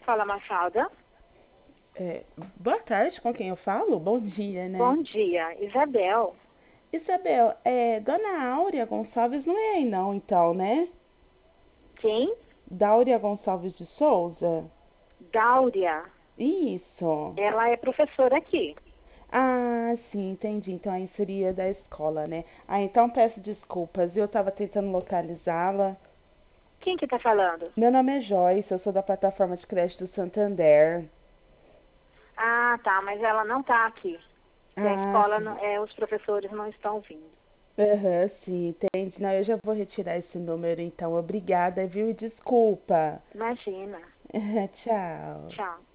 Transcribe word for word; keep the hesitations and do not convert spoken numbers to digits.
Escola Mafalda. É, boa tarde, com quem eu falo? Bom dia, né? Bom dia, Isabel. Isabel, é, Dona Áurea Gonçalves não é aí não, então, né? Quem? Dáurea Gonçalves de Souza? Dáurea. Isso. Ela é professora aqui. Ah, sim, entendi. Então aí seria da escola, né? Ah, então peço desculpas. Eu estava tentando localizá-la. Quem que tá falando? Meu nome é Joyce, eu sou da plataforma de crédito do Santander. Ah, tá, mas ela não tá aqui. Que a Ah, escola, não- sim. é, os professores não estão vindo. Aham, sim, entendi. Não, eu já vou retirar esse número, então. Obrigada, viu? E desculpa. Imagina. Tchau. Tchau.